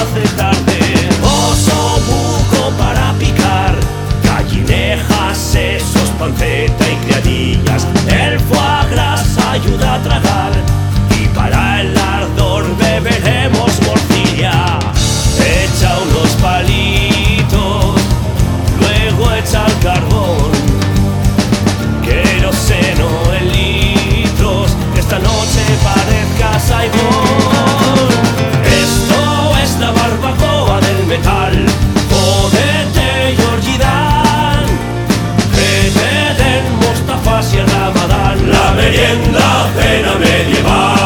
hace tarde. Oso buco para picar, gallinejas, sesos, panceta y criadillas. El foie gras ayuda a tragar y para el ardor beberemos morcilla. Echa unos palitos, luego echa el carbón, queroseno en litros, que esta noche parezca saibón. Esto es la barbacoa del metal, jódete Georgie Dan, que te den mostafas y el ramadán, la merienda cena medieval.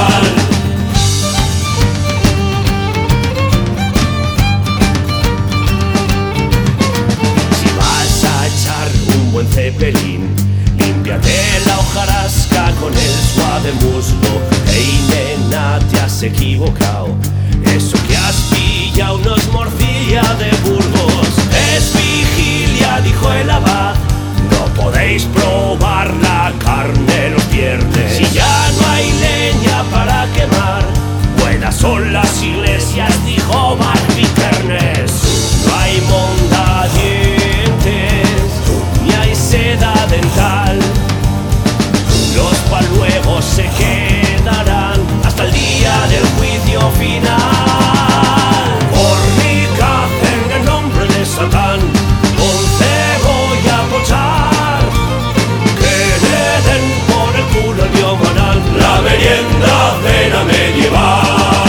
Si vas a echar un buen cepelín, límpiate la hojarasca con el suave musgo. Ey, nena, te has equivocado, eso que has pillado no es morcilla de Burgos, es vigilia, dijo el abad. No podéis probar la carne los viernes, si ya no hay leña para quemar. Buenas son las iglesias, dijo Barbie Kernes. No hay mondadientes, ni hay seda dental. Los paluegos se quedarán hasta el día del juicio final. Fornica en el nombre de Satán, con cebolla a pochar, que le den por el culo el biomanal, la merienda cena medieval.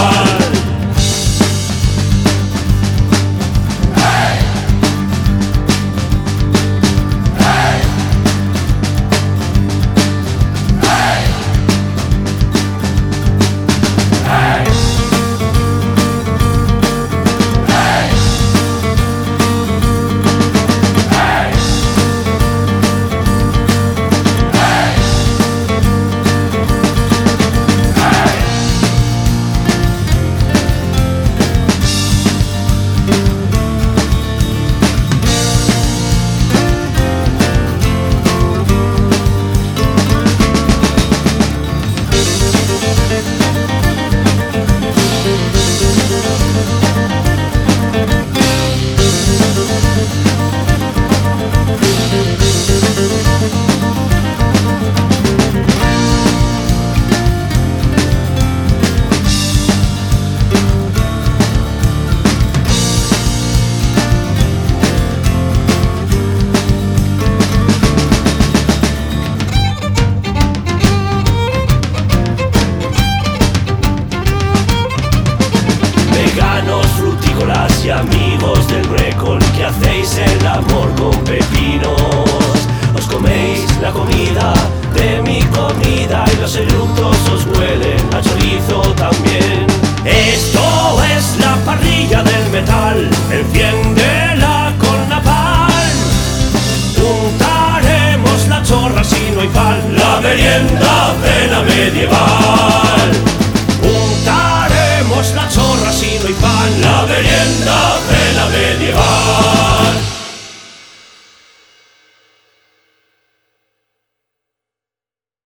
Y amigos del brécol, que hacéis el amor con pepinos, os coméis la comida de mi comida y los eructos os huelen a chorizo también. Esto es la parrilla del metal, enciéndela con napalm. Untaremos la chorra si no hay pan, la merienda cena medieval.